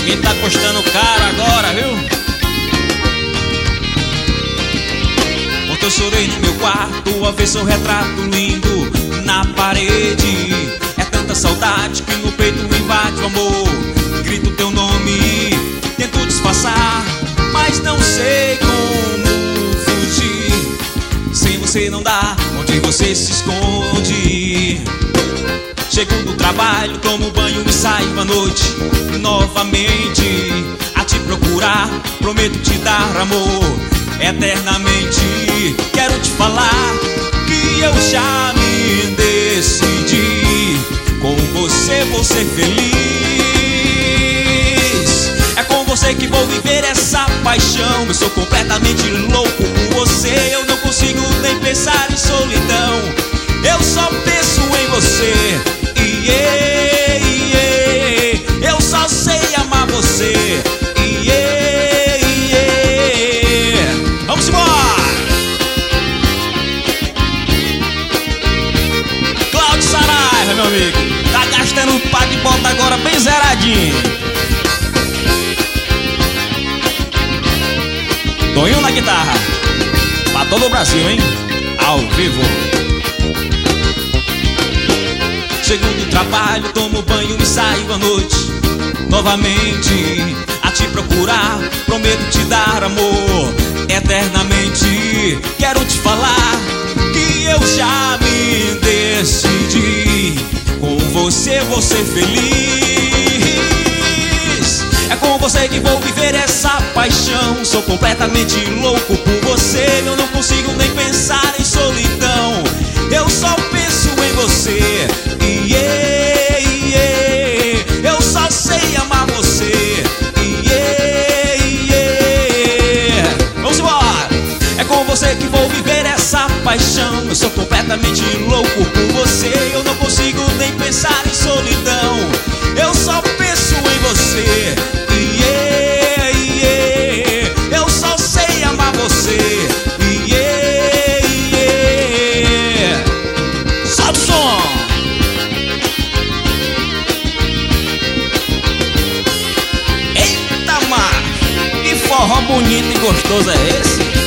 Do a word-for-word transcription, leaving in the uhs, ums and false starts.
Quem tá custando caro agora, viu? Ontem eu chorei no meu quarto ao ver seu retrato lindo na parede. É tanta saudade que no peito invade o amor. Grito teu nome, tento disfarçar, mas não sei como fugir. Sem você não dá, onde você se esconde? Chego do trabalho, tomo banho e saio à noite novamente a te procurar. Prometo te dar amor eternamente. Quero te falar que eu já me decidi. Com você vou ser feliz. É com você que vou viver essa paixão. Eu sou completamente louco por você. Eu não consigo nem pensar em solidão. Eu só penso em você. Yeah, yeah. Eu só sei amar você. Yeah, yeah. Vamos embora! Cláudio Saraiva, meu amigo, tá gastando um par de bota agora bem zeradinho. Tonho na guitarra, pra todo o Brasil, hein? Ao vivo. Chego do trabalho, tomo banho e saio à noite novamente a te procurar. Prometo te dar amor eternamente. Quero te falar que eu já me decidi. Com você vou ser feliz. É com você que vou viver essa paixão. Sou completamente louco por você. Eu não consigo nem pensar em solidão. Eu só penso em você. Yeah, yeah. Eu só sei amar você. Yeah, yeah. Vamos embora! É com você que vou viver essa paixão. Eu sou completamente louco por você. Eu não consigo nem pensar em solidão. Eu só penso em você. Yeah, yeah. Eu só sei amar você. Yeah, yeah. Solta o som! Eita, mar! Que forró bonito e gostoso é esse?